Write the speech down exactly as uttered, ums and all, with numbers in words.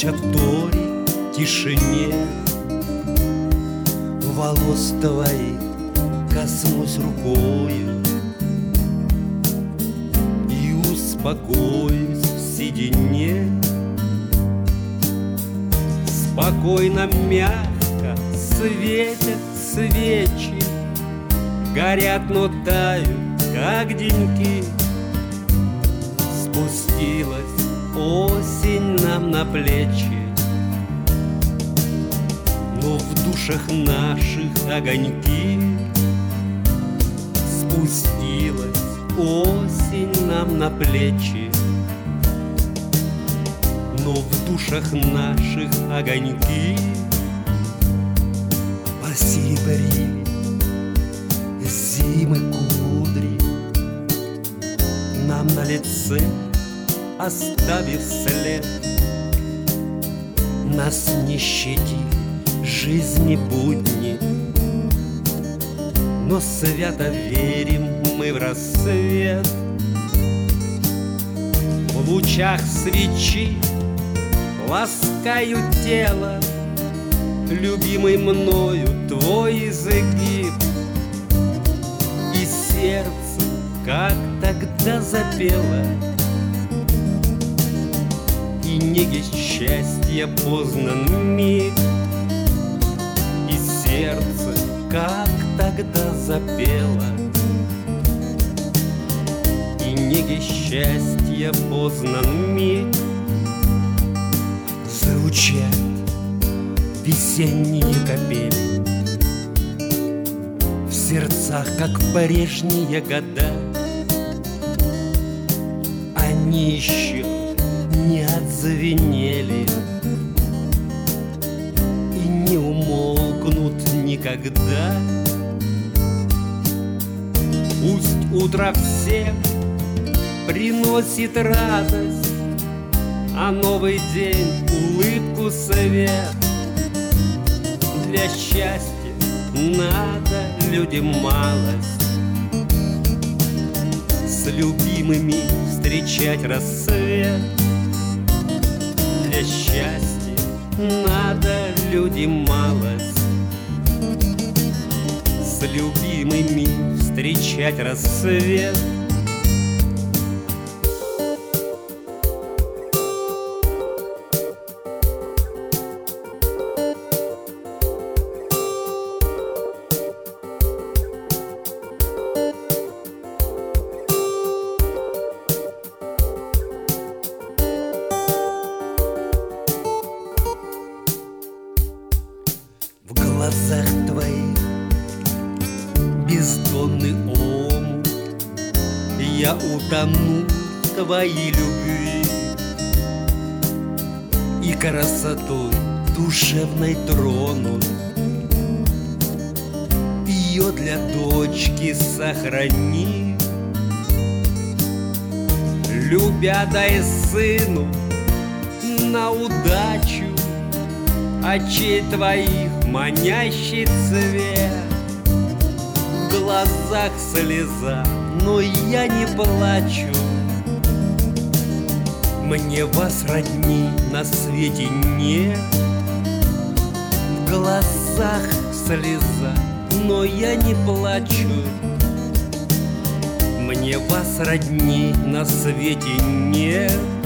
Ночь вторит тишине, волос твоих коснусь рукою и успокоюсь в седине. Спокойно, мягко светят свечи, горят, но тают, как деньки. Спустилась осень нам на плечи, но в душах наших огоньки. Спустилась осень нам на плечи, но в душах наших огоньки. Посеребрили зимы кудри нам на лице, оставив след. Нас не щадит жизни будни, но свято верим мы в рассвет. В лучах свечи ласкаю тело, любимый мною твой изгиб, и сердце, как тогда запело, и неги счастья познан миг, и сердце, как тогда запело, и неги счастья познан миг. Звучат весенние капели в сердцах, как в прежние года. Они еще не отзвенели и не умолкнут никогда. Пусть утро всем приносит радость, а новый день улыбку, свет. Для счастья надо людям малость, с любимыми встречать рассвет. Для счастья надо людям малость, с любимыми встречать рассвет. В глазах твоих бездонный омут, я утону в твоей любви и красотой душевной тронут. Ее для дочки сохрани, любя, дай сыну на удачу очей твоих манящий цвет. В глазах слеза, но я не плачу. Мне вас родни на свете нет. В глазах слеза, но я не плачу. Мне вас родни на свете нет.